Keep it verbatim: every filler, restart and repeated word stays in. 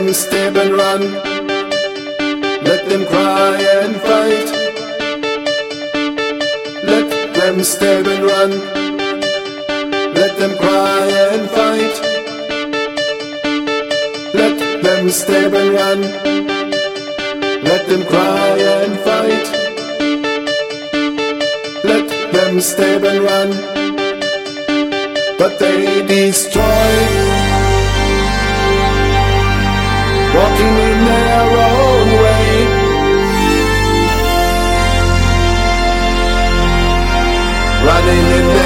them stab and run. Let them cry and fight. Let them stab and run. Let them cry and fight. Let them stab and run. Let them cry and fight. Let them stab and run. But they destroy, walking in their own way. Running in